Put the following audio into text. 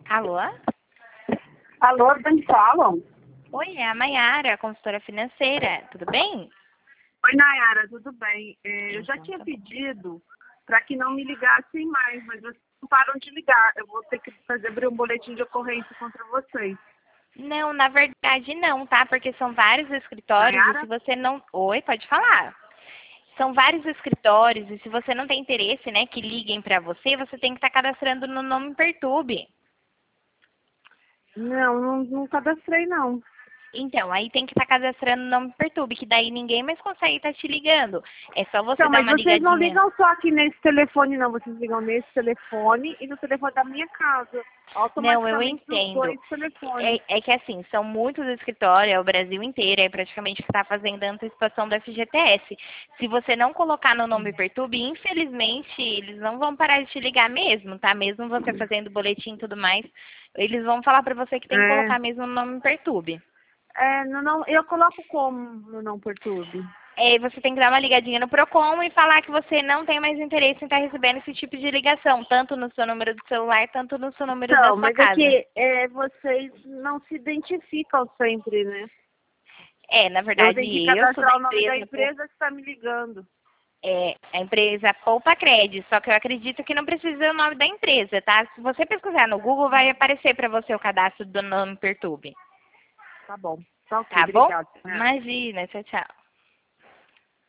Alô? Alô, quem falam? Oi, é a Mayara, consultora financeira. Tudo bem? Oi, Nayara, tudo bem? Eu já Então, tinha tá bom. pedido para que não me ligassem mais, mas vocês não param de ligar. Eu vou ter que abrir um boletim de ocorrência contra vocês. Não, na verdade não, tá? Porque são vários escritórios e se Nayara? você não... Oi, pode falar. São vários escritórios e se você não tem interesse, né, que liguem pra você, você tem que estar cadastrando no Nome Perturbe. Não cadastrei, não. Então, aí tem que estar cadastrando no Nome Perturbe, que daí ninguém mais consegue estar te ligando. É só você Então, dar mas uma vocês não ligadinha. ligam só aqui nesse telefone, não. Vocês ligam nesse telefone e no telefone da minha casa. Não, eu Automaticamente para os entendo. dois telefones. É que assim, são muitos escritórios, é o Brasil inteiro, é praticamente que está fazendo a antecipação do FGTS. Se você não colocar no Nome Perturbe, infelizmente, eles não vão parar de te ligar mesmo, tá? Mesmo você fazendo boletim e tudo mais, eles vão falar pra você que tem que É, colocar mesmo no Nome Perturbe. eu coloco como no não perturbe? É, você tem que dar uma ligadinha no Procon e falar que você não tem mais interesse em estar recebendo esse tipo de ligação, tanto no seu número do celular, tanto no seu número da Então, sua mas é casa. que vocês não se identificam sempre, né? É, na Eu verdade, tenho que eu sou da cadastrar o nome da empresa empresa que está me ligando. É, a empresa Poupa Cred, só que eu acredito que não precisa o nome da empresa, tá? Se você pesquisar no Google, vai aparecer para você o cadastro do Nome Perturbe. Tá bom. Tá ok, Tá bom? obrigada. Imagina, tchau, tchau.